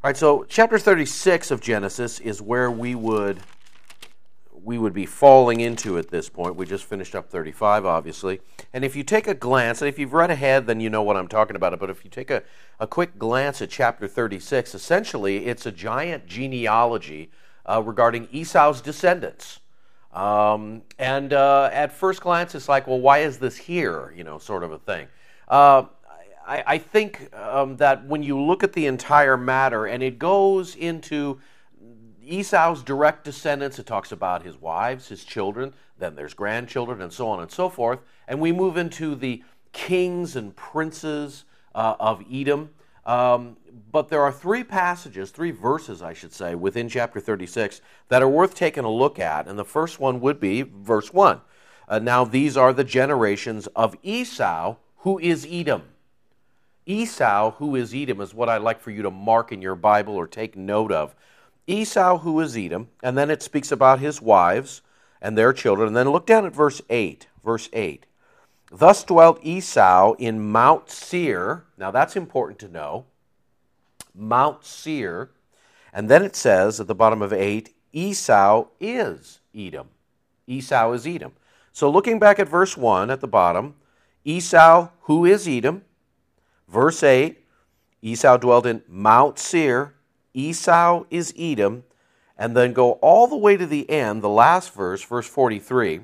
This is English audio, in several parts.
All right, so chapter 36 of Genesis is where we would be falling into at this point. We just finished up 35, obviously. And if you take a glance, and if you've read ahead, then you know what I'm talking about. But if you take a quick glance at chapter 36, essentially it's a giant genealogy regarding Esau's descendants. At first glance, it's like, well, why is this here? Sort of a thing. I think that when you look at the entire matter, and it goes into Esau's direct descendants, it talks about his wives, his children, then there's grandchildren, and so on and so forth. And we move into the kings and princes of Edom. But there are three verses, I should say, within chapter 36 that are worth taking a look at. And the first one would be verse 1. Now these are the generations of Esau, who is Edom. Esau, who is Edom, is what I'd like for you to mark in your Bible or take note of. Esau, who is Edom, and then it speaks about his wives and their children. And then look down at verse 8. Verse 8. Thus dwelt Esau in Mount Seir. Now that's important to know. Mount Seir. And then it says at the bottom of 8, Esau is Edom. Esau is Edom. So looking back at verse 1 at the bottom, Esau, who is Edom. Verse 8, Esau dwelt in Mount Seir. Esau is Edom. And then go all the way to the end, the last verse, verse 43.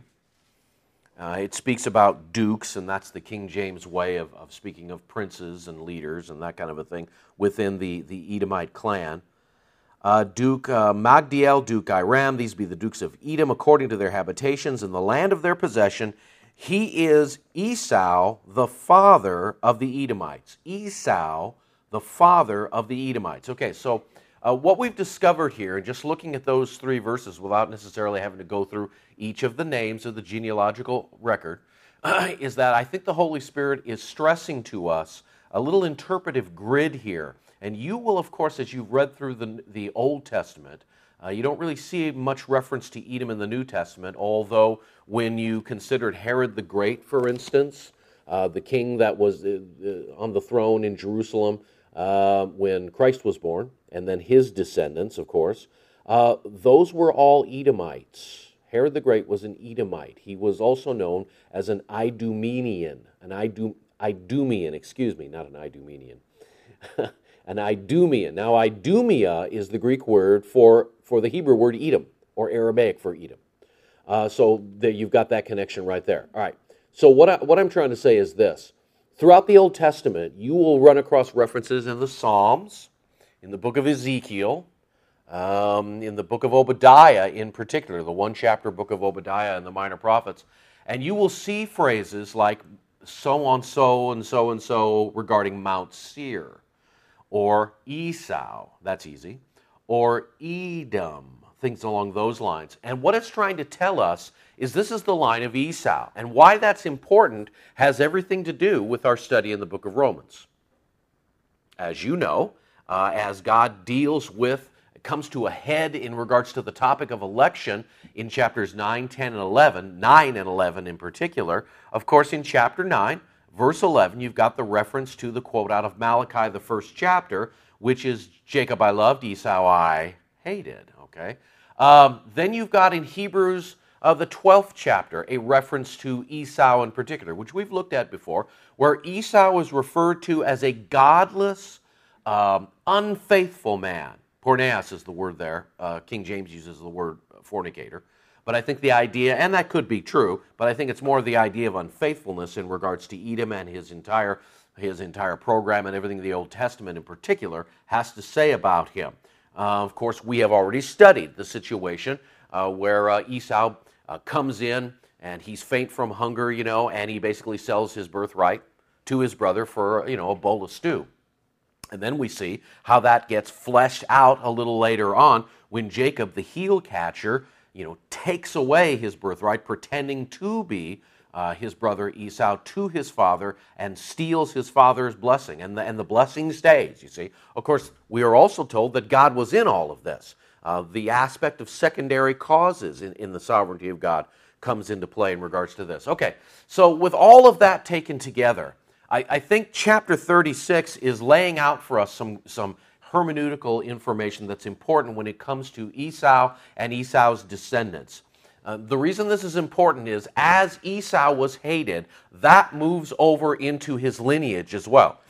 It speaks about dukes, and that's the King James way of speaking of princes and leaders and that kind of a thing within the Edomite clan. Duke Magdiel, Duke Iram, these be the dukes of Edom according to their habitations in the land of their possession. He is Esau, the father of the Edomites. Esau, the father of the Edomites. Okay, so what we've discovered here, and just looking at those three verses without necessarily having to go through each of the names of the genealogical record, is that I think the Holy Spirit is stressing to us a little interpretive grid here. And you will, of course, as you've read through the Old Testament, you don't really see much reference to Edom in the New Testament, although when you considered Herod the Great, for instance, the king that was on the throne in Jerusalem when Christ was born, and then his descendants, of course, those were all Edomites. Herod the Great was an Edomite. He was also known as an Idumean, Idumean, excuse me, not an Idumean. An Idumean. Now, Idumea is the Greek word for the Hebrew word Edom, or Aramaic for Edom. So there you've got that connection right there. All right. So what I'm trying to say is this. Throughout the Old Testament, you will run across references in the Psalms, in the book of Ezekiel, in the book of Obadiah in particular, the one-chapter book of Obadiah and the Minor Prophets, and you will see phrases like so and so regarding Mount Seir, or Esau, that's easy, or Edom, things along those lines. And what it's trying to tell us is this is the line of Esau. And why that's important has everything to do with our study in the book of Romans. As you know, as God comes to a head in regards to the topic of election in chapters 9, 10, and 11, 9 and 11 in particular, of course in chapter 9, verse 11, you've got the reference to the quote out of Malachi, the first chapter, which is, Jacob I loved, Esau I hated. Okay. Then you've got in Hebrews, the 12th chapter, a reference to Esau in particular, which we've looked at before, where Esau is referred to as a godless, unfaithful man. Porneas is the word there. King James uses the word fornicator. But I think the idea, and that could be true, but I think it's more the idea of unfaithfulness in regards to Edom and his entire program and everything the Old Testament in particular has to say about him. Of course, we have already studied the situation where Esau comes in and he's faint from hunger, and he basically sells his birthright to his brother for, a bowl of stew. And then we see how that gets fleshed out a little later on when Jacob, the heel catcher, takes away his birthright, pretending to be his brother Esau to his father and steals his father's blessing. And the blessing stays, you see. Of course, we are also told that God was in all of this. The aspect of secondary causes in the sovereignty of God comes into play in regards to this. Okay, so with all of that taken together, I think chapter 36 is laying out for us some hermeneutical information that's important when it comes to Esau and Esau's descendants. The reason this is important is as Esau was hated, that moves over into his lineage as well.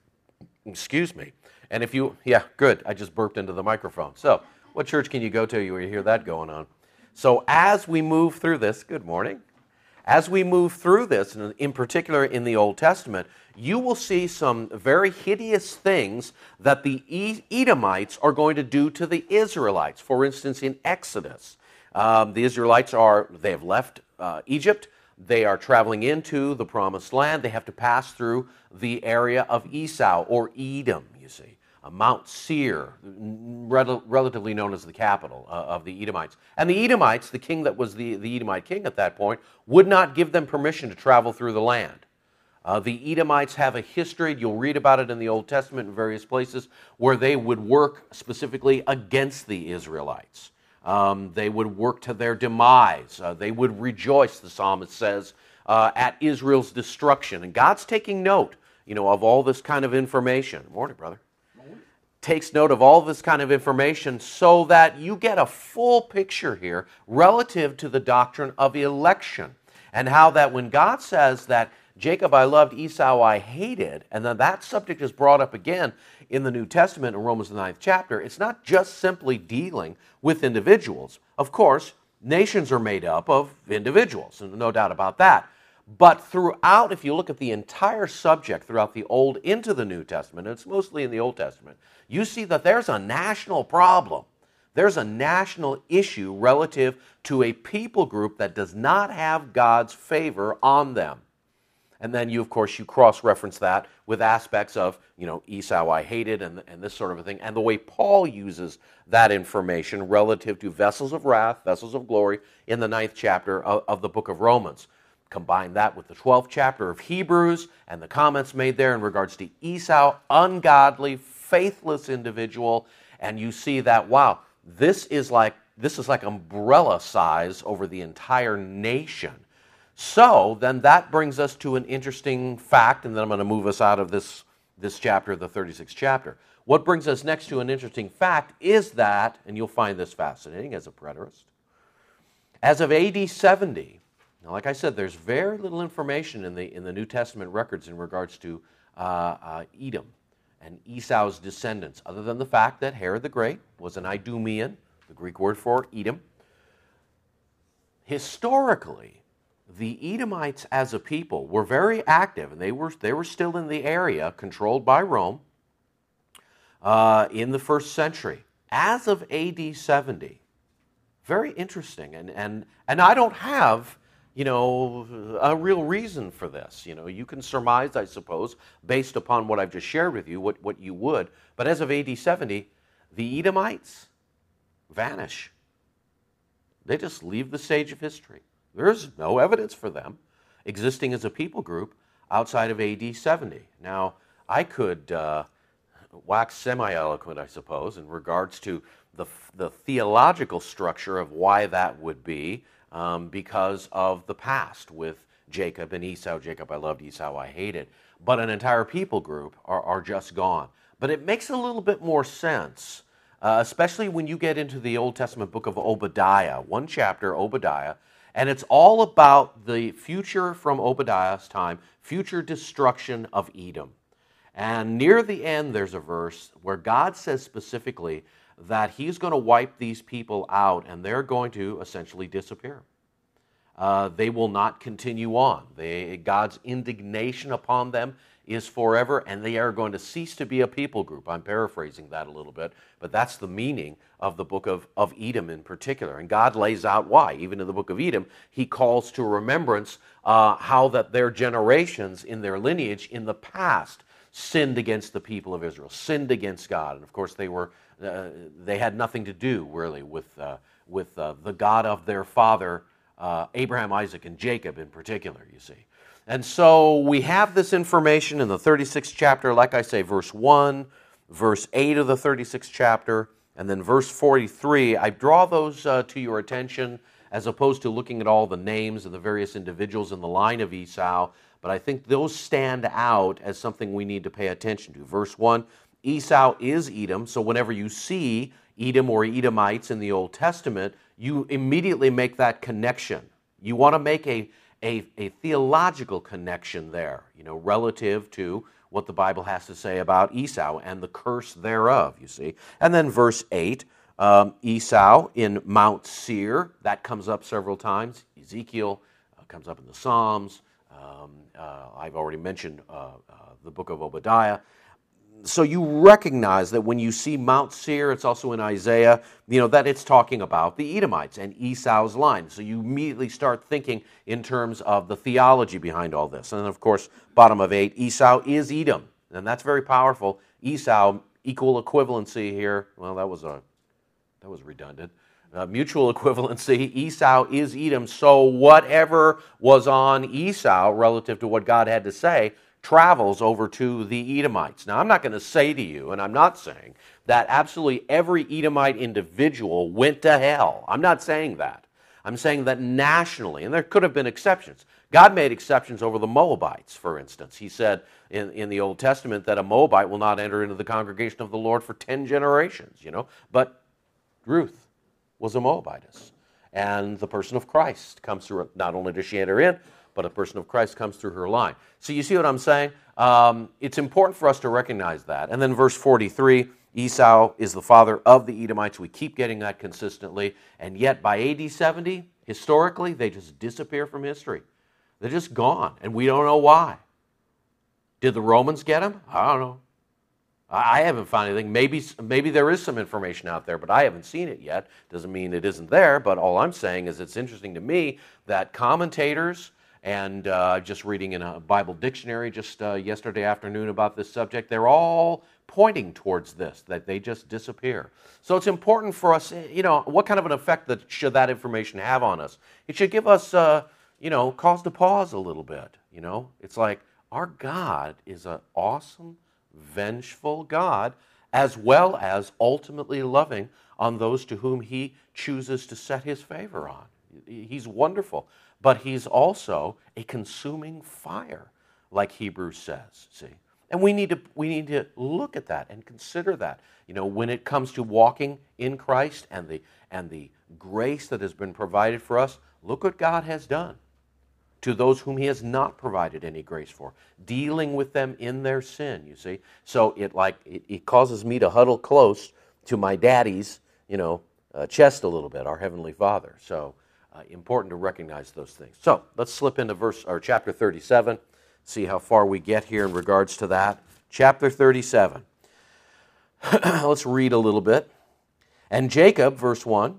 Excuse me. And if you, yeah, good, I just burped into the microphone. So, what church can you go to where you hear that going on? So, as we move through this, good morning. As we move through this, and in particular in the Old Testament, you will see some very hideous things that the Edomites are going to do to the Israelites. For instance, in Exodus, the Israelites they have left Egypt. They are traveling into the Promised Land. They have to pass through the area of Esau, or Edom, you see. Mount Seir, relatively known as the capital of the Edomites. And the Edomites, the king that was the Edomite king at that point, would not give them permission to travel through the land. The Edomites have a history, you'll read about it in the Old Testament in various places, where they would work specifically against the Israelites. They would work to their demise. They would rejoice, the psalmist says, at Israel's destruction. And God's taking note, of all this kind of information. Morning, brother. Takes note of all this kind of information so that you get a full picture here relative to the doctrine of election, and how that when God says that Jacob I loved, Esau I hated, and then that subject is brought up again in the New Testament in Romans the 9th chapter, it's not just simply dealing with individuals. Of course, nations are made up of individuals, and no doubt about that. But throughout, if you look at the entire subject throughout the Old into the New Testament, and it's mostly in the Old Testament, you see that there's a national problem. There's a national issue relative to a people group that does not have God's favor on them. And then you cross-reference that with aspects of, Esau I hated and this sort of a thing, and the way Paul uses that information relative to vessels of wrath, vessels of glory, in the 9th chapter of the book of Romans. Combine that with the 12th chapter of Hebrews and the comments made there in regards to Esau, ungodly, faithless individual, and you see that, wow, this is like umbrella size over the entire nation. So then that brings us to an interesting fact, and then I'm going to move us out of this chapter, the 36th chapter. What brings us next to an interesting fact is that, and you'll find this fascinating as a preterist, as of AD 70, now like I said, there's very little information in the New Testament records in regards to Edom and Esau's descendants, other than the fact that Herod the Great was an Idumean, the Greek word for Edom. Historically, the Edomites as a people were very active, and they were still in the area controlled by Rome in the first century. As of AD 70, very interesting, and I don't have a real reason for this. You can surmise, I suppose, based upon what I've just shared with you, what you would. But as of AD 70, the Edomites vanish. They just leave the stage of history. There's no evidence for them existing as a people group outside of AD 70. Now, I could wax semi-eloquent, I suppose, in regards to the theological structure of why that would be, because of the past with Jacob and Esau. Jacob I loved, Esau I hated. But an entire people group are just gone. But it makes a little bit more sense, especially when you get into the Old Testament book of Obadiah, one chapter, Obadiah, and it's all about the future from Obadiah's time, future destruction of Edom. And near the end, there's a verse where God says specifically that he's going to wipe these people out, and they're going to essentially disappear. They will not continue on. God's indignation upon them is forever, and they are going to cease to be a people group. I'm paraphrasing that a little bit, but that's the meaning of the book of Edom in particular. And God lays out why. Even in the book of Edom, he calls to remembrance how that their generations in their lineage in the past sinned against the people of Israel, sinned against God. And of course, they had nothing to do really with the God of their father, Abraham, Isaac, and Jacob in particular, you see. And so we have this information in the 36th chapter, like I say, verse 1, verse 8 of the 36th chapter, and then verse 43. I draw those to your attention as opposed to looking at all the names of the various individuals in the line of Esau, but I think those stand out as something we need to pay attention to. Verse 1, Esau is Edom, so whenever you see Edom or Edomites in the Old Testament, you immediately make that connection. You want to make a theological connection there, relative to what the Bible has to say about Esau and the curse thereof, you see. And then verse 8, Esau in Mount Seir, that comes up several times. Ezekiel comes up in the Psalms. I've already mentioned the book of Obadiah. So you recognize that when you see Mount Seir, it's also in Isaiah, that it's talking about the Edomites and Esau's line. So you immediately start thinking in terms of the theology behind all this. And then, of course, bottom of 8, Esau is Edom. And that's very powerful. Esau, equal equivalency here. Well, that was redundant. Mutual equivalency. Esau is Edom. So whatever was on Esau relative to what God had to say travels over to the Edomites. Now, I'm not going to say to you, and I'm not saying, that absolutely every Edomite individual went to hell. I'm not saying that. I'm saying that nationally, and there could have been exceptions. God made exceptions over the Moabites, for instance. He said in the Old Testament that a Moabite will not enter into the congregation of the Lord for 10 generations, But Ruth was a Moabitess. And the person of Christ comes through. Not only does she enter in, but a person of Christ comes through her line. So you see what I'm saying? It's important for us to recognize that. And then verse 43, Esau is the father of the Edomites. We keep getting that consistently. And yet by AD 70, historically, they just disappear from history. They're just gone, and we don't know why. Did the Romans get them? I don't know. I haven't found anything. Maybe there is some information out there, but I haven't seen it yet. Doesn't mean it isn't there, but all I'm saying is it's interesting to me that commentators, and just reading in a Bible dictionary just yesterday afternoon about this subject, they're all pointing towards this, that they just disappear. So it's important for us, what kind of an effect should that information have on us? It should give us, cause to pause a little bit, It's like our God is an awesome, vengeful God, as well as ultimately loving on those to whom He chooses to set His favor on. He's wonderful. But He's also a consuming fire, like Hebrews says, see? And we need to look at that and consider that. When it comes to walking in Christ and the grace that has been provided for us, look what God has done to those whom He has not provided any grace for, dealing with them in their sin, you see? So it causes me to huddle close to my daddy's, chest a little bit, our Heavenly Father. So important to recognize those things. So let's slip into chapter 37, see how far we get here in regards to that. Chapter 37. Let's read a little bit. And Jacob, verse 1,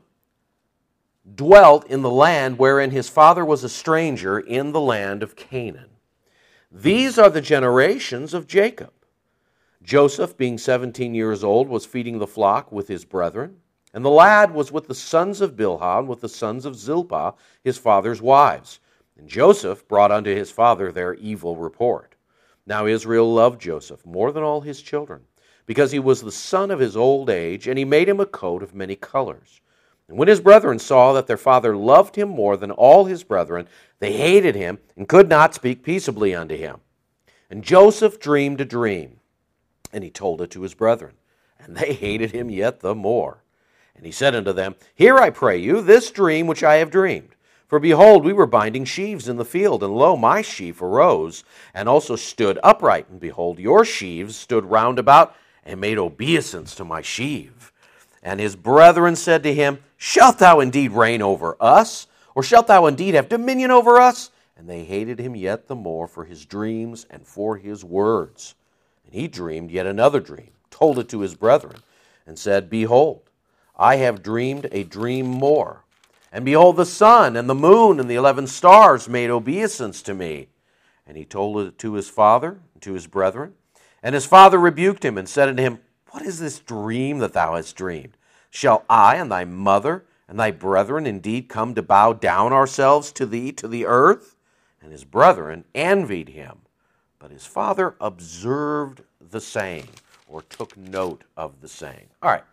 dwelt in the land wherein his father was a stranger, in the land of Canaan. These are the generations of Jacob. Joseph, being 17 years old, was feeding the flock with his brethren. And the lad was with the sons of Bilhah, and with the sons of Zilpah, his father's wives. And Joseph brought unto his father their evil report. Now Israel loved Joseph more than all his children, because he was the son of his old age, and he made him a coat of many colors. And when his brethren saw that their father loved him more than all his brethren, they hated him, and could not speak peaceably unto him. And Joseph dreamed a dream, and he told it to his brethren, and they hated him yet the more. And he said unto them, Hear, I pray you, this dream which I have dreamed. For behold, we were binding sheaves in the field, and lo, my sheaf arose, and also stood upright. And behold, your sheaves stood round about, and made obeisance to my sheaf. And his brethren said to him, Shalt thou indeed reign over us? Or shalt thou indeed have dominion over us? And they hated him yet the more for his dreams and for his words. And he dreamed yet another dream, told it to his brethren, and said, Behold, I have dreamed a dream more. And behold, the sun and the moon and the 11 stars made obeisance to me. And he told it to his father and to his brethren. And his father rebuked him and said unto him, What is this dream that thou hast dreamed? Shall I and thy mother and thy brethren indeed come to bow down ourselves to thee to the earth? And his brethren envied him. But his father observed the saying, or took note of the saying. All right.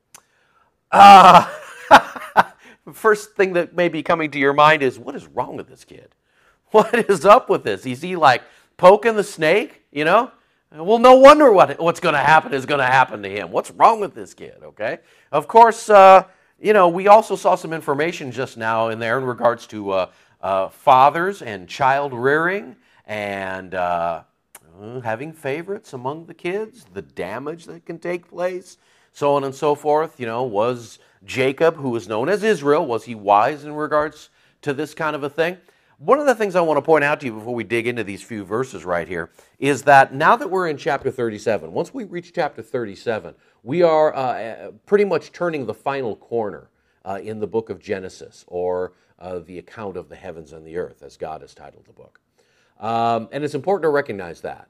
First thing that may be coming to your mind is, what is wrong with this kid? What is up with this? Is he like poking the snake, Well, no wonder what's going to happen is going to happen to him. What's wrong with this kid, okay? Of course, we also saw some information just now in there in regards to fathers and child rearing and having favorites among the kids, the damage that can take place, so on and so forth. Was Jacob, who was known as Israel, was he wise in regards to this kind of a thing? One of the things I want to point out to you before we dig into these few verses right here is that now that we're in chapter 37, once we reach chapter 37, we are pretty much turning the final corner in the book of Genesis, or the account of the heavens and the earth, as God has titled the book. And it's important to recognize that.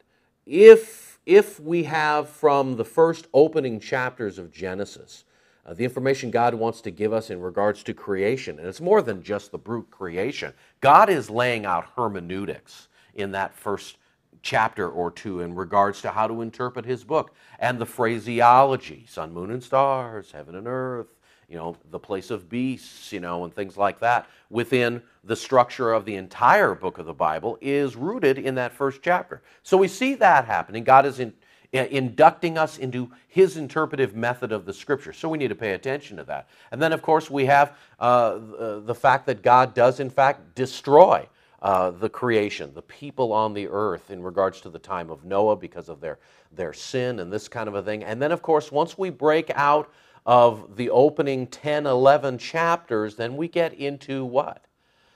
If we have from the first opening chapters of Genesis, the information God wants to give us in regards to creation, and it's more than just the brute creation. God is laying out hermeneutics in that first chapter or two in regards to how to interpret his book, and the phraseology, sun, moon, and stars, heaven and earth, the place of beasts, and things like that within the structure of the entire book of the Bible is rooted in that first chapter. So we see that happening. God is inducting us into his interpretive method of the Scripture. So we need to pay attention to that. And then, of course, we have the fact that God does, in fact, destroy the creation, the people on the earth in regards to the time of Noah because of their sin and this kind of a thing. And then, of course, once we break out of the opening 10, 11 chapters, then we get into what?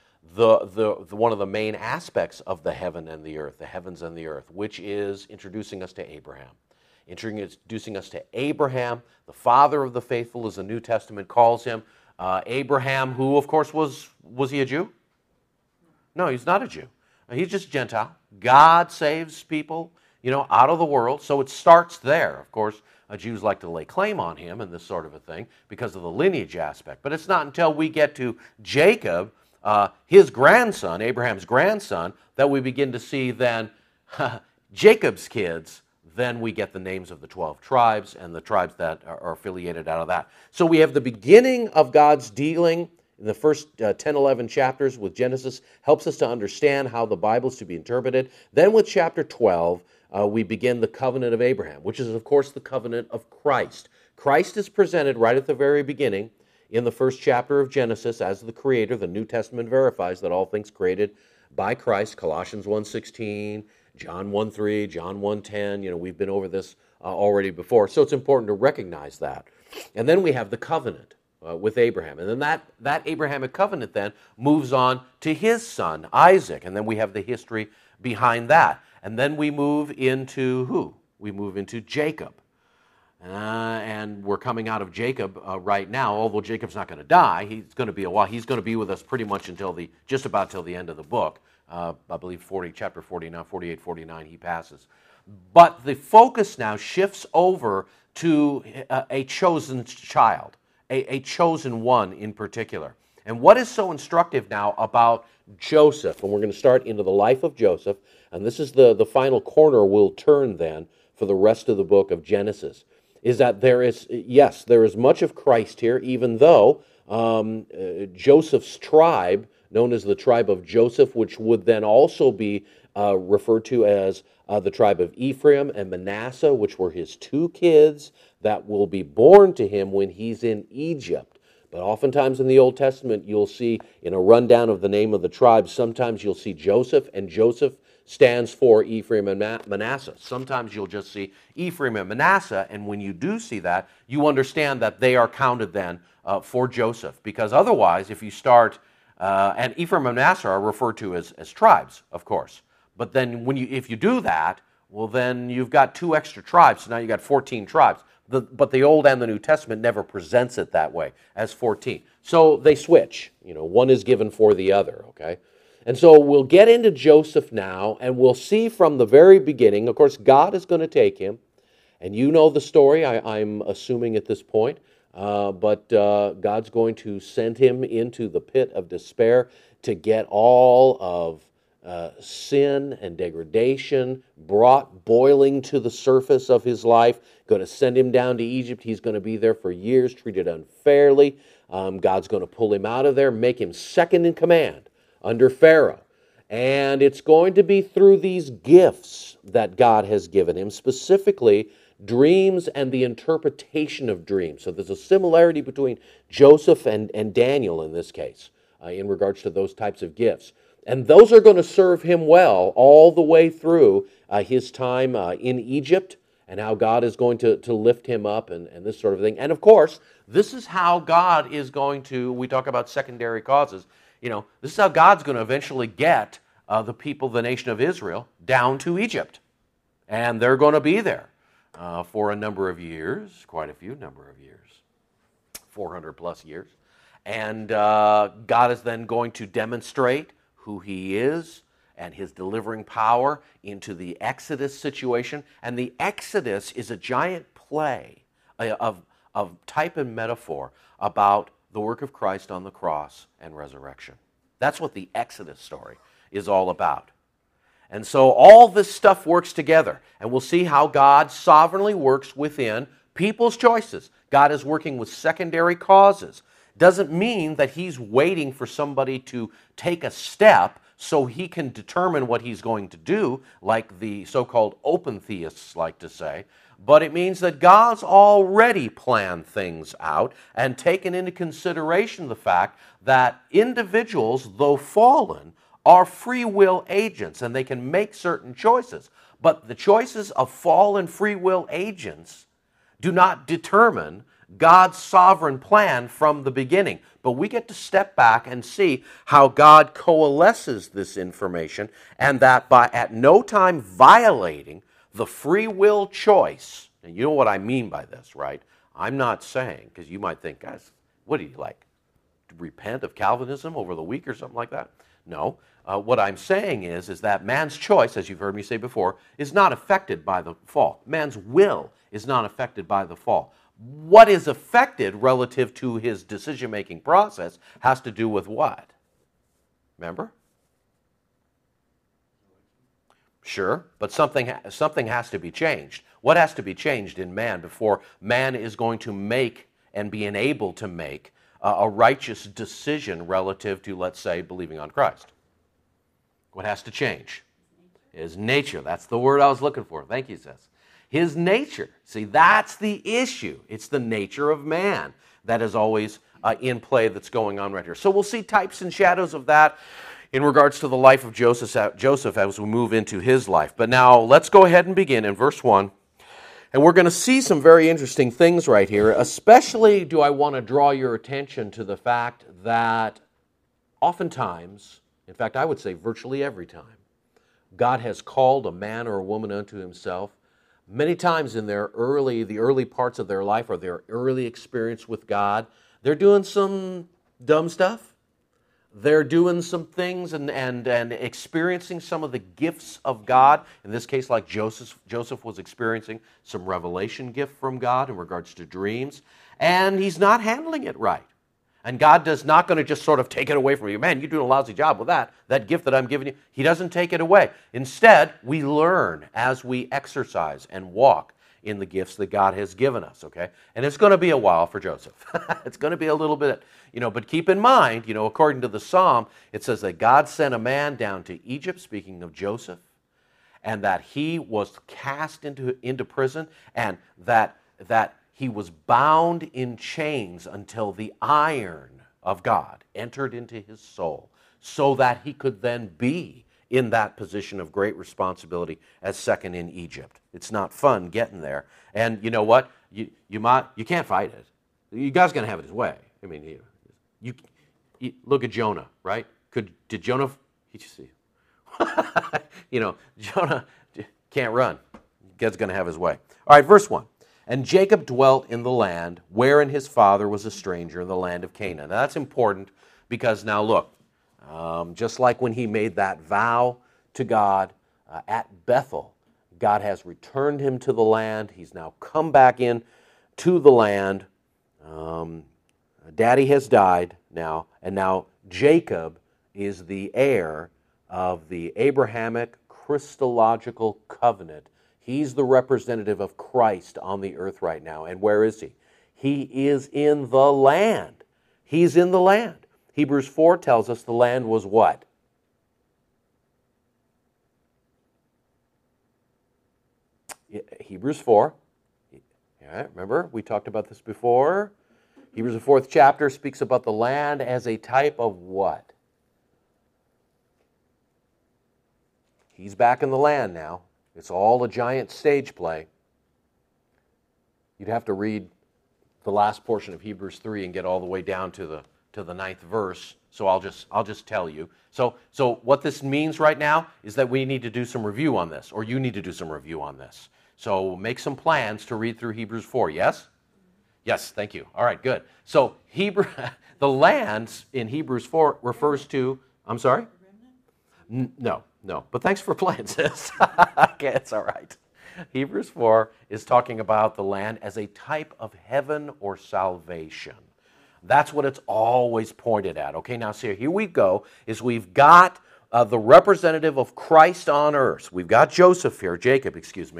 The one of the main aspects of the heaven and the earth, the heavens and the earth, which is introducing us to Abraham. Introducing us to Abraham, the father of the faithful, as the New Testament calls him. Abraham, who, of course, was he a Jew? No, he's not a Jew. He's just a Gentile. God saves people, out of the world. So it starts there. Of course, Jews like to lay claim on him and this sort of a thing because of the lineage aspect. But it's not until we get to Jacob, his grandson, Abraham's grandson, that we begin to see then Jacob's kids. Then we get the names of the 12 tribes and the tribes that are affiliated out of that. So we have the beginning of God's dealing in the first 10, 11 chapters with Genesis, helps us to understand how the Bible is to be interpreted. Then with chapter 12, we begin the covenant of Abraham, which is, of course, the covenant of Christ. Christ is presented right at the very beginning in the first chapter of Genesis as the creator. The New Testament verifies that all things created by Christ, Colossians 1:16, John 1:3, John 1:10. We've been over this already before, so it's important to recognize that. And then we have the covenant with Abraham. And then that Abrahamic covenant then moves on to his son, Isaac. And then we have the history behind that. And then we move into who? We move into Jacob. And we're coming out of Jacob right now, although Jacob's not going to die. He's going to be a while. He's going to be with us pretty much just about till the end of the book. I believe chapter 49, 48, 49, he passes. But the focus now shifts over to a chosen child, a chosen one in particular. And what is so instructive now about Joseph, and we're going to start into the life of Joseph, and this is the final corner we'll turn then for the rest of the book of Genesis, is that there is much of Christ here, even though Joseph's tribe, known as the tribe of Joseph, which would then also be referred to as the tribe of Ephraim and Manasseh, which were his two kids that will be born to him when he's in Egypt. But oftentimes in the Old Testament, you'll see in a rundown of the name of the tribes, sometimes you'll see Joseph, and Joseph stands for Ephraim and Manasseh. Sometimes you'll just see Ephraim and Manasseh, and when you do see that, you understand that they are counted then for Joseph. Because otherwise, if you start, and Ephraim and Manasseh are referred to as tribes, of course. But then if you do that, well, then you've got two extra tribes, so now you've got 14 tribes. But the Old and the New Testament never presents it that way, as 14. So they switch. One is given for the other, okay? And so we'll get into Joseph now, and we'll see from the very beginning, of course, God is going to take him, and you know the story, I'm assuming at this point, but God's going to send him into the pit of despair to get all of sin and degradation brought boiling to the surface of his life, going to send him down to Egypt. He's going to be there for years, treated unfairly. God's going to pull him out of there, make him second in command under Pharaoh. And it's going to be through these gifts that God has given him, specifically dreams and the interpretation of dreams. So there's a similarity between Joseph and Daniel in this case, in regards to those types of gifts. And those are going to serve him well all the way through his time in Egypt, and how God is going to lift him up and this sort of thing. And of course, this is how God is going to, we talk about secondary causes, this is how God's going to eventually get the people, the nation of Israel, down to Egypt. And they're going to be there for a number of years, quite a few number of years, 400 plus years. And God is then going to demonstrate who he is and his delivering power into the Exodus situation. And the Exodus is a giant play of type and metaphor about the work of Christ on the cross and resurrection. That's what the Exodus story is all about. And so all this stuff works together, and we'll see how God sovereignly works within people's choices. God is working with secondary causes. Doesn't mean that he's waiting for somebody to take a step so he can determine what he's going to do, like the so-called open theists like to say. But it means that God's already planned things out and taken into consideration the fact that individuals, though fallen, are free will agents and they can make certain choices. But the choices of fallen free will agents do not determine God's sovereign plan from the beginning. But we get to step back and see how God coalesces this information, and that by at no time violating the free will choice. And you know what I mean by this, right? I'm not saying, because you might think, guys, what do you like? Repent of Calvinism over the week or something like that? No. What I'm saying is that man's choice, as you've heard me say before, is not affected by the fall. Man's will is not affected by the fall. What is affected relative to his decision-making process has to do with what? Remember? Sure, but something has to be changed. What has to be changed in man before man is going to make and be enabled to make a righteous decision relative to, let's say, believing on Christ? What has to change? His nature. That's the word I was looking for. Thank you, sis. His nature. See, that's the issue. It's the nature of man that is always in play that's going on right here. So we'll see types and shadows of that in regards to the life of Joseph as we move into his life. But now let's go ahead and begin in verse 1. And we're going to see some very interesting things right here. Especially do I want to draw your attention to the fact that oftentimes, in fact, I would say virtually every time, God has called a man or a woman unto himself. Many times in the early parts of their life or their early experience with God, they're doing some dumb stuff. They're doing some things and experiencing some of the gifts of God. In this case, like Joseph was experiencing some revelation gift from God in regards to dreams. And he's not handling it right. And God is not going to just sort of take it away from you. Man, you're doing a lousy job with that gift that I'm giving you. He doesn't take it away. Instead, we learn as we exercise and walk in the gifts that God has given us, okay? And it's going to be a while for Joseph. It's going to be a little bit, but keep in mind, according to the Psalm, it says that God sent a man down to Egypt, speaking of Joseph, and that he was cast into prison, and that he was bound in chains until the iron of God entered into his soul, so that he could then be in that position of great responsibility as second in Egypt. It's not fun getting there. And you know what? You can't fight it. God's going to have it his way. I mean, you look at Jonah, right? Did Jonah, Jonah can't run. God's going to have his way. All right, verse 1. And Jacob dwelt in the land wherein his father was a stranger in the land of Canaan. Now that's important because now look, just like when he made that vow to God at Bethel, God has returned him to the land. He's now come back in to the land. Daddy has died now, and now Jacob is the heir of the Abrahamic Christological covenant. He's the representative of Christ on the earth right now. And where is he? He is in the land. He's in the land. Hebrews 4 tells us the land was what? Hebrews 4. Yeah, remember, we talked about this before. Hebrews, the 4th chapter, speaks about the land as a type of what? He's back in the land now. It's all a giant stage play. You'd have to read the last portion of Hebrews 3 and get all the way down to the 9th verse. So I'll just tell you. So what this means right now is that we need to do some review on this, or you need to do some review on this. So make some plans to read through Hebrews 4. Yes? Yes, thank you. All right, good. So the land in Hebrews 4 refers to, I'm sorry? No. But thanks for playing, sis. Okay, it's all right. Hebrews 4 is talking about the land as a type of heaven or salvation. That's what it's always pointed at. Okay, now see, here we go, is we've got the representative of Christ on earth. We've got Jacob,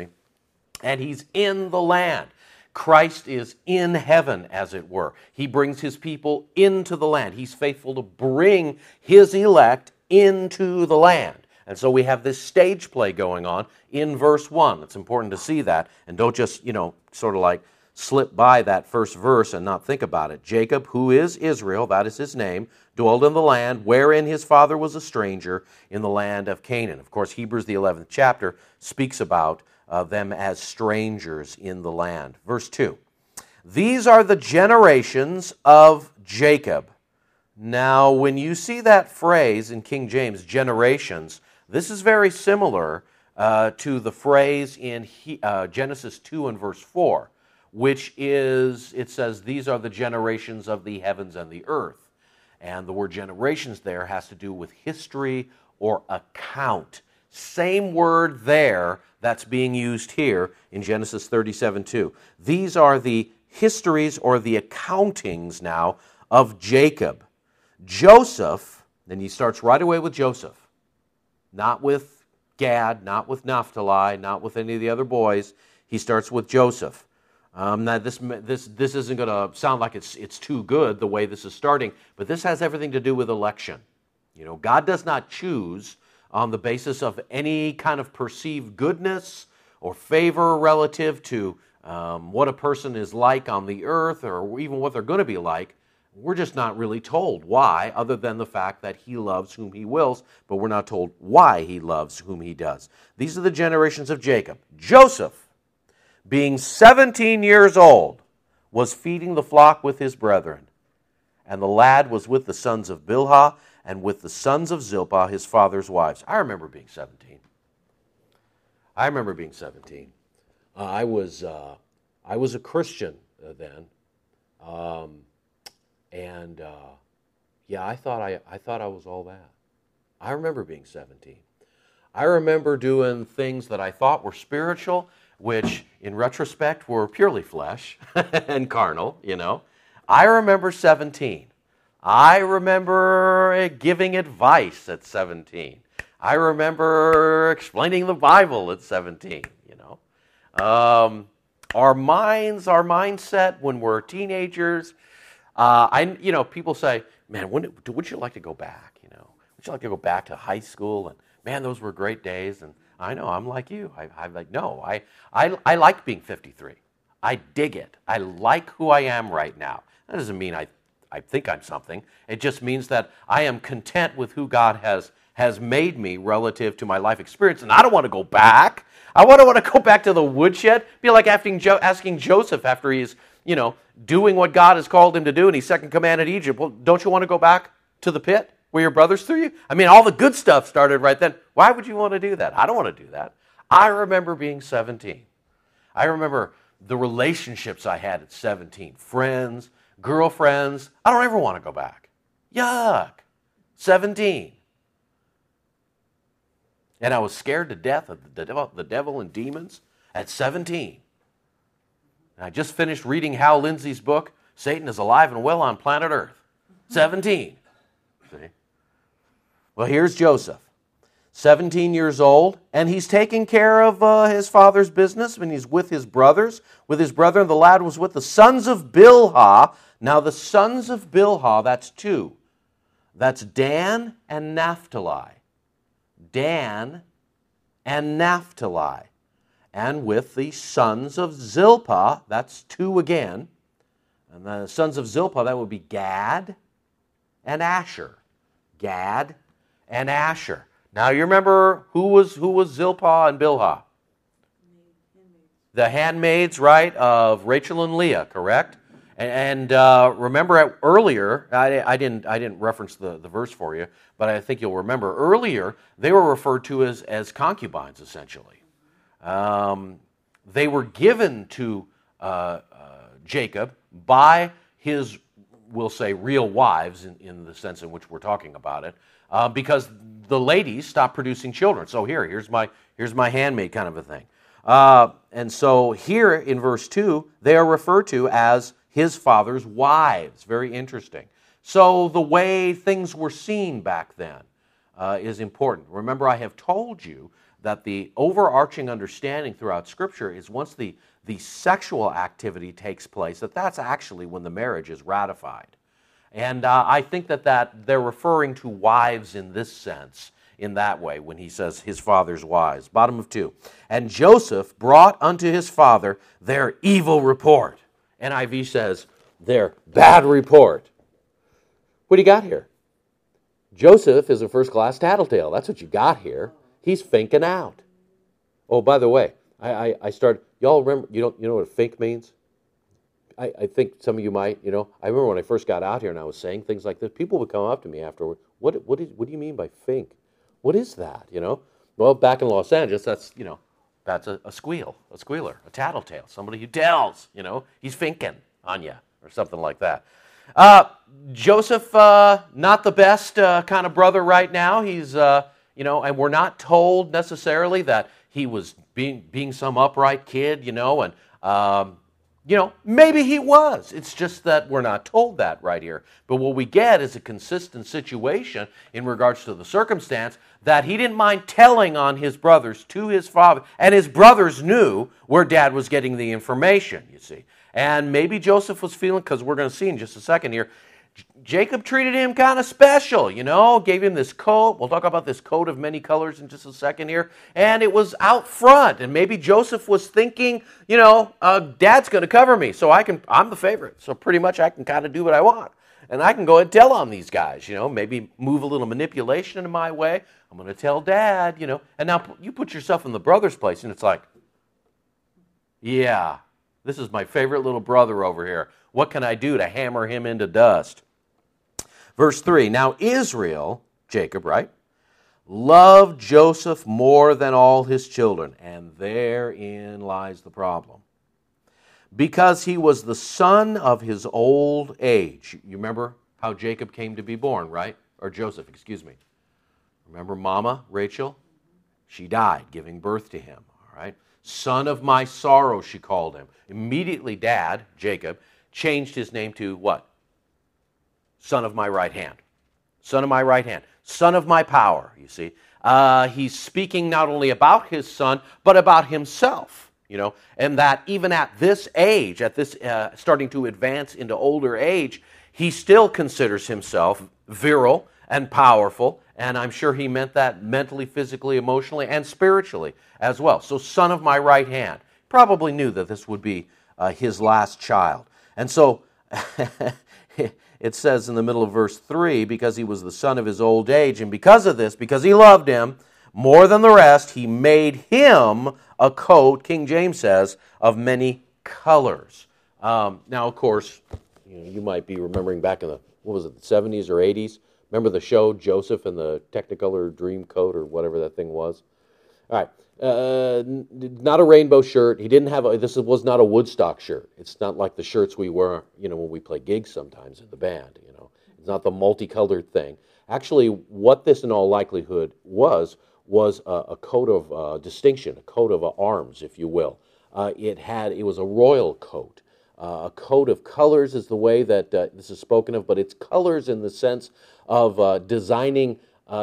and he's in the land. Christ is in heaven, as it were. He brings his people into the land. He's faithful to bring his elect into the land. And so we have this stage play going on in verse 1. It's important to see that, and don't just, sort of like slip by that first verse and not think about it. Jacob, who is Israel, that is his name, dwelled in the land wherein his father was a stranger, in the land of Canaan. Of course, Hebrews, the 11th chapter, speaks about them as strangers in the land. Verse 2, these are the generations of Jacob. Now, when you see that phrase in King James, generations, this is very similar to the phrase in Genesis 2 and verse 4, which is, it says, these are the generations of the heavens and the earth. And the word generations there has to do with history or account. Same word there that's being used here in Genesis 37:2. These are the histories or the accountings now of Jacob. Joseph, then he starts right away with Joseph. Not with Gad, not with Naphtali, not with any of the other boys. He starts with Joseph. Now this isn't going to sound like it's too good the way this is starting, but this has everything to do with election. God does not choose on the basis of any kind of perceived goodness or favor relative to what a person is like on the earth or even what they're going to be like. We're just not really told why, other than the fact that he loves whom he wills, but we're not told why he loves whom he does. These are the generations of Jacob. Joseph, being 17 years old, was feeding the flock with his brethren. And the lad was with the sons of Bilhah and with the sons of Zilpah, his father's wives. I remember being 17. I was a Christian then. I thought I was all that. I remember being 17. I remember doing things that I thought were spiritual, which in retrospect were purely flesh and carnal, I remember 17. I remember giving advice at 17. I remember explaining the Bible at 17, Our mindset when we're teenagers, people say, man, would you like to go back, Would you like to go back to high school? And man, those were great days. And I know, I'm like you. I'm like, no, I like being 53. I dig it. I like who I am right now. That doesn't mean I think I'm something. It just means that I am content with who God has made me relative to my life experience. And I don't want to go back. I want to go back to the woodshed. Be like asking Joseph after he's, doing what God has called him to do, and he's second command in Egypt. Well, don't you want to go back to the pit where your brothers threw you? I mean, all the good stuff started right then. Why would you want to do that? I don't want to do that. I remember being 17. I remember the relationships I had at 17. Friends, girlfriends. I don't ever want to go back. Yuck. 17. And I was scared to death of the devil and demons at 17. And I just finished reading Hal Lindsey's book, Satan is Alive and Well on Planet Earth. 17. See? Well, here's Joseph, 17 years old, and he's taking care of his father's business, and he's with his brothers. With his brother, and the lad was with the sons of Bilhah. Now, the sons of Bilhah, that's two. That's Dan and Naphtali. Dan and Naphtali. and with the sons of Zilpah, that's two again, and the sons of Zilpah, that would be Gad and Asher. Gad and Asher. Now you remember who was Zilpah and Bilhah? The handmaids, right, of Rachel and Leah, correct? And remember earlier, I didn't reference the verse for you, but I think you'll remember earlier they were referred to as concubines, essentially. They were given to Jacob by his, we'll say, real wives in the sense in which we're talking about it, because the ladies stopped producing children. So here's my handmaid kind of a thing. And so here in verse 2, they are referred to as his father's wives. Very interesting. So the way things were seen back then is important. Remember, I have told you that the overarching understanding throughout Scripture is once the sexual activity takes place, that's actually when the marriage is ratified. And I think that they're referring to wives in this sense, in that way, when he says his father's wives. Bottom of 2. And Joseph brought unto his father their evil report. NIV says their bad report. What do you got here? Joseph is a first-class tattletale. That's what you got here. He's finking out. Oh, by the way, I started, y'all remember, you know what a fink means? I think some of you might, I remember when I first got out here and I was saying things like this, people would come up to me afterward, what do you mean by fink? What is that, Well, back in Los Angeles, that's a squealer, a tattletale, somebody who tells, he's finking on you or something like that. Joseph, not the best kind of brother right now. He's, and we're not told necessarily that he was being some upright kid, and maybe he was. It's just that we're not told that right here. But what we get is a consistent situation in regards to the circumstance that he didn't mind telling on his brothers to his father, and his brothers knew where Dad was getting the information, you see. And maybe Joseph was feeling, because we're going to see in just a second here, Jacob treated him kind of special, gave him this coat. We'll talk about this coat of many colors in just a second here. And it was out front. And maybe Joseph was thinking, Dad's going to cover me, so I'm the favorite. So pretty much I can kind of do what I want. And I can go and tell on these guys, maybe move a little manipulation in my way. I'm going to tell Dad, And now you put yourself in the brother's place, and it's like, yeah, this is my favorite little brother over here. What can I do to hammer him into dust? Verse 3, now Israel, Jacob, right, loved Joseph more than all his children, and therein lies the problem. Because he was the son of his old age. You remember how Jacob came to be born, right? Or Joseph, excuse me. Remember Mama, Rachel? She died giving birth to him, all right? Son of my sorrow, she called him. Immediately Dad, Jacob, changed his name to what? Son of my right hand. Son of my right hand. Son of my power, you see. He's speaking not only about his son, but about himself, and that even at this age, starting to advance into older age, he still considers himself virile and powerful, and I'm sure he meant that mentally, physically, emotionally, and spiritually as well. So, son of my right hand. Probably knew that this would be his last child. And so, it says in the middle of verse 3, because he was the son of his old age, and because of this, because he loved him more than the rest, he made him a coat, King James says, of many colors. Now, of course, you might be remembering back in the 70s or 80s? Remember the show, Joseph and the Technicolor Dream Coat, or whatever that thing was? All right. Not a rainbow shirt. He didn't have this was not a Woodstock shirt. It's not like the shirts we wear, when we play gigs sometimes in the band, It's not the multicolored thing. Actually, what this in all likelihood was a coat of distinction, a coat of arms, if you will. It was a royal coat. A coat of colors is the way that this is spoken of, but it's colors in the sense of designing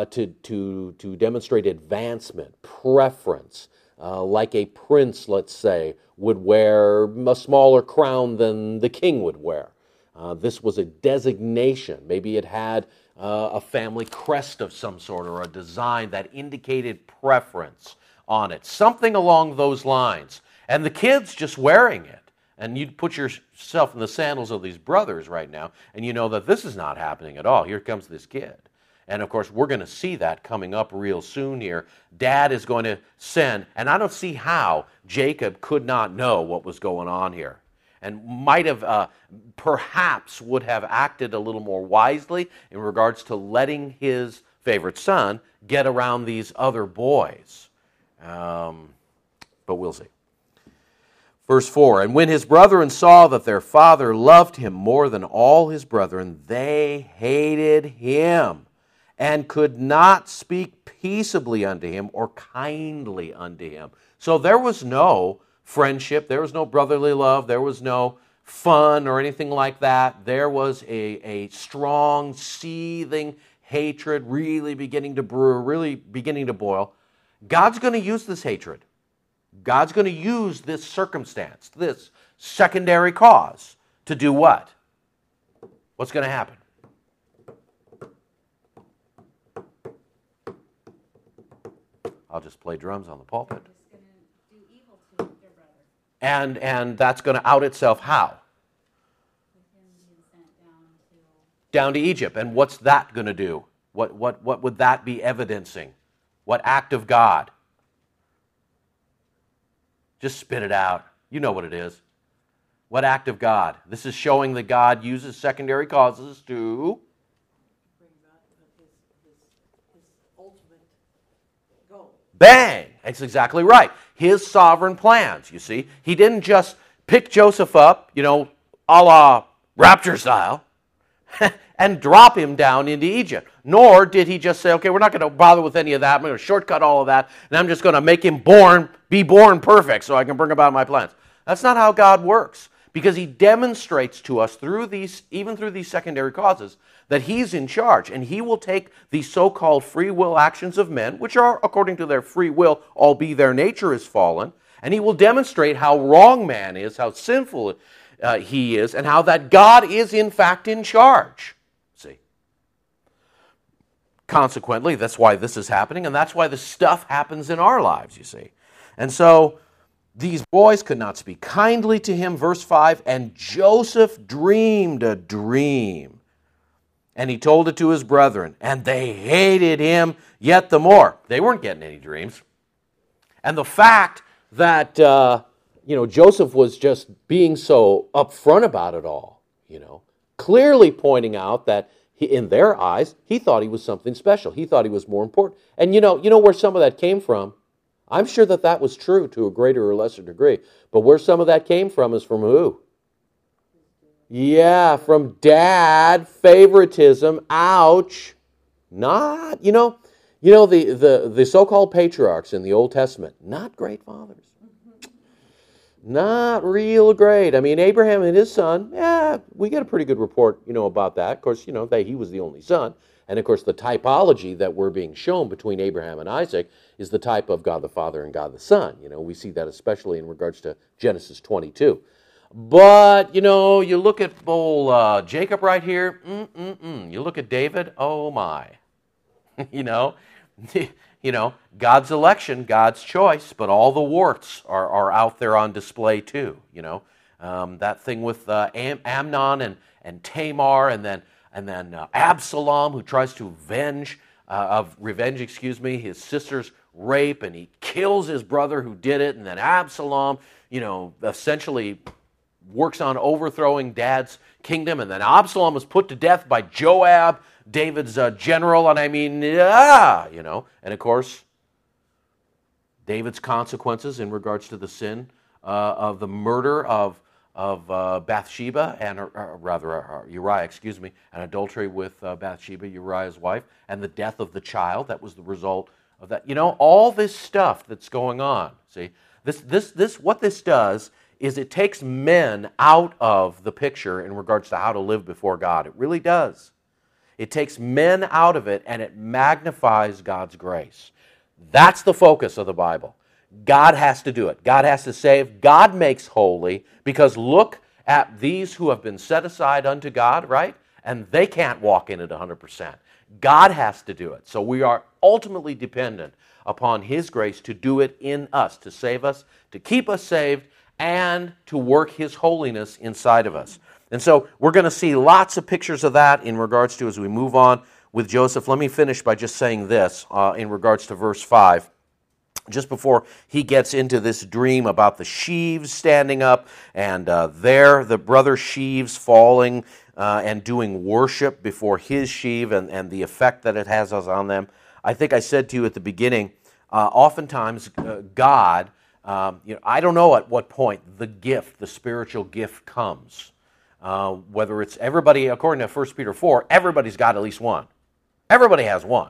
to demonstrate advancement, preference, like a prince, let's say, would wear a smaller crown than the king would wear. This was a designation. Maybe it had a family crest of some sort or a design that indicated preference on it, something along those lines. And the kid's just wearing it. And you put yourself in the sandals of these brothers right now, and you know that this is not happening at all. Here comes this kid. And of course, we're going to see that coming up real soon here. Dad is going to send, and I don't see how Jacob could not know what was going on here, and might have, perhaps would have acted a little more wisely in regards to letting his favorite son get around these other boys. But we'll see. Verse 4, and when his brethren saw that their father loved him more than all his brethren, they hated him, and could not speak peaceably unto him or kindly unto him. So there was no friendship, there was no brotherly love, there was no fun or anything like that. There was a strong, seething hatred really beginning to brew, really beginning to boil. God's going to use this hatred. God's going to use this circumstance, this secondary cause, to do what? What's going to happen? I'll just play drums on the pulpit. It's going to do evil to their brother. And that's going to out itself how? With him being sent Down to Egypt. And what's that going to do? What would that be evidencing? What act of God? Just spit it out. You know what it is. What act of God? This is showing that God uses secondary causes to bring about his ultimate goal. bang! That's exactly right. His sovereign plans, you see. He didn't just pick Joseph up, a la Rapture style, and drop him down into Egypt. Nor did he just say, okay, we're not going to bother with any of that. I'm going to shortcut all of that, and I'm just going to make him be born perfect so I can bring about my plans. That's not how God works, because he demonstrates to us even through these secondary causes, that he's in charge, and he will take these so-called free will actions of men, which are, according to their free will, albeit their nature is fallen, and he will demonstrate how wrong man is, how sinful he is, and how that God is in fact in charge. See? Consequently, that's why this is happening, and that's why this stuff happens in our lives, you see. And so these boys could not speak kindly to him, verse 5, and Joseph dreamed a dream, and he told it to his brethren, and they hated him yet the more. They weren't getting any dreams. And the fact that, Joseph was just being so upfront about it all, clearly pointing out that in their eyes, he thought he was something special. He thought he was more important. And you know where some of that came from? I'm sure that was true to a greater or lesser degree. But where some of that came from is from who? Yeah, from dad, favoritism, ouch. Not, the so-called patriarchs in the Old Testament, not great fathers. Not real great. I mean, Abraham and his son, we get a pretty good report, about that. Of course, that he was the only son. And of course, the typology that we're being shown between Abraham and Isaac is the type of God the Father and God the Son. We see that especially in regards to Genesis 22. But, you look at old Jacob right here. You look at David, oh my. God's election, God's choice, but all the warts are out there on display too. That thing with Amnon and Tamar, and then Absalom, who tries to revenge his sister's rape, and he kills his brother who did it, and then Absalom, essentially works on overthrowing Dad's kingdom, and then Absalom is put to death by Joab, David's general, and and of course, David's consequences in regards to the sin of the murder of Bathsheba, and Uriah, and adultery with Bathsheba, Uriah's wife, and the death of the child. That was the result of that. All this stuff that's going on. See, what this does is it takes men out of the picture in regards to how to live before God. It really does. It takes men out of it, and it magnifies God's grace. That's the focus of the Bible. God has to do it. God has to save. God makes holy, because look at these who have been set aside unto God, right? And they can't walk in it 100%. God has to do it. So we are ultimately dependent upon His grace to do it in us, to save us, to keep us saved, and to work His holiness inside of us. And so we're going to see lots of pictures of that in regards to as we move on with Joseph. Let me finish by just saying this in regards to verse 5. Just before he gets into this dream about the sheaves standing up and there the brother sheaves falling and doing worship before his sheave and the effect that it has on them. I think I said to you at the beginning, oftentimes God, I don't know at what point the gift, the spiritual gift comes. Whether it's everybody, according to 1 Peter 4, everybody's got at least one. Everybody has one.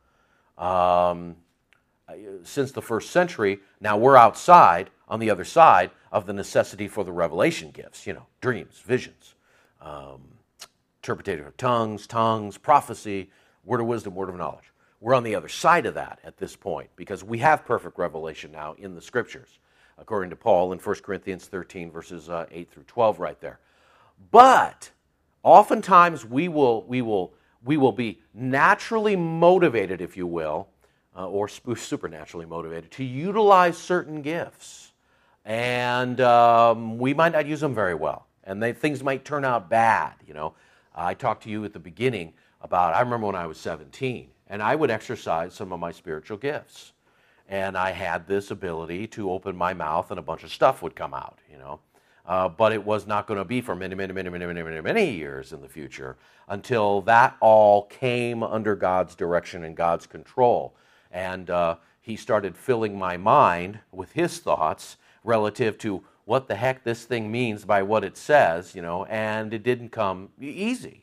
Since the first century, now we're outside, on the other side, of the necessity for the revelation gifts, dreams, visions, interpretation of tongues, prophecy, word of wisdom, word of knowledge. We're on the other side of that at this point because we have perfect revelation now in the Scriptures, according to Paul in 1 Corinthians 13, verses 8 through 12 right there. But oftentimes we will be naturally motivated, if you will, or supernaturally motivated to utilize certain gifts. And we might not use them very well. And things might turn out bad, I talked to you at the beginning about, I remember when I was 17, and I would exercise some of my spiritual gifts. And I had this ability to open my mouth and a bunch of stuff would come out, but it was not going to be for many years in the future until that all came under God's direction and God's control. And he started filling my mind with his thoughts relative to what the heck this thing means by what it says, and it didn't come easy,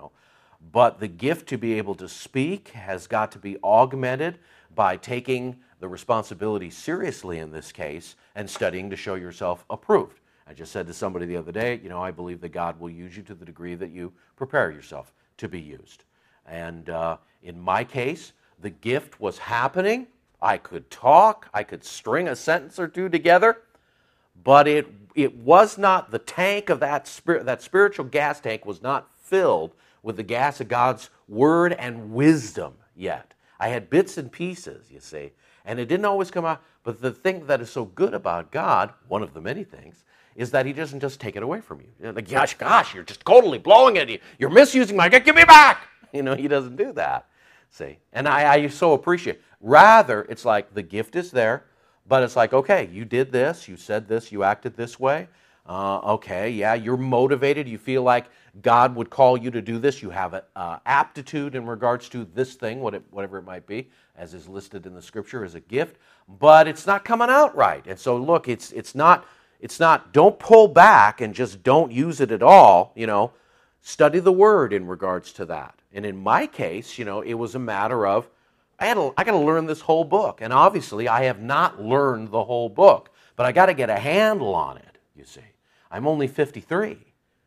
But the gift to be able to speak has got to be augmented by taking the responsibility seriously in this case and studying to show yourself approved. I just said to somebody the other day, I believe that God will use you to the degree that you prepare yourself to be used. And in my case, the gift was happening. I could talk. I could string a sentence or two together. But it was not, the tank of that spiritual gas tank was not filled with the gas of God's word and wisdom yet. I had bits and pieces, you see, and it didn't always come out. But the thing that is so good about God, one of the many things, is that he doesn't just take it away from you. Like, gosh, you're just totally blowing it. You're misusing my gift. Give me back. He doesn't do that. See, and I so appreciate. Rather, it's like the gift is there, but it's like, okay, you did this, you said this, you acted this way. Okay, yeah, you're motivated. You feel like God would call you to do this. You have an aptitude in regards to this thing, whatever it might be, as is listed in the Scripture as a gift. But it's not coming out right. And so, look, it's not. Don't pull back and just don't use it at all. Study the Word in regards to that. And in my case, it was a matter of I got to learn this whole book, and obviously I have not learned the whole book, but I got to get a handle on it. You see. I'm only 53.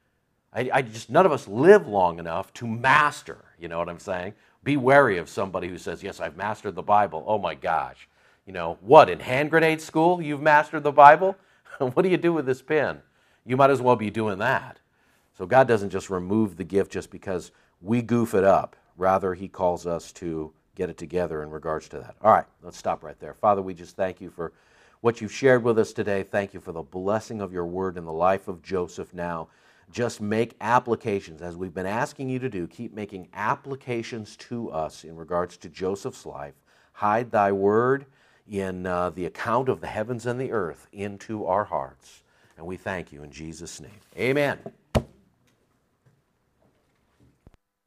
None of us live long enough to master, you know what I'm saying? Be wary of somebody who says, yes, I've mastered the Bible. Oh my gosh. What, in hand grenade school you've mastered the Bible? What do you do with this pen? You might as well be doing that. So God doesn't just remove the gift just because we goof it up. Rather, he calls us to get it together in regards to that. All right, let's stop right there. Father, we just thank you for what you've shared with us today. Thank you for the blessing of your word in the life of Joseph now. Just make applications, as we've been asking you to do. Keep making applications to us in regards to Joseph's life. Hide thy word in the account of the heavens and the earth into our hearts. And we thank you in Jesus' name. Amen.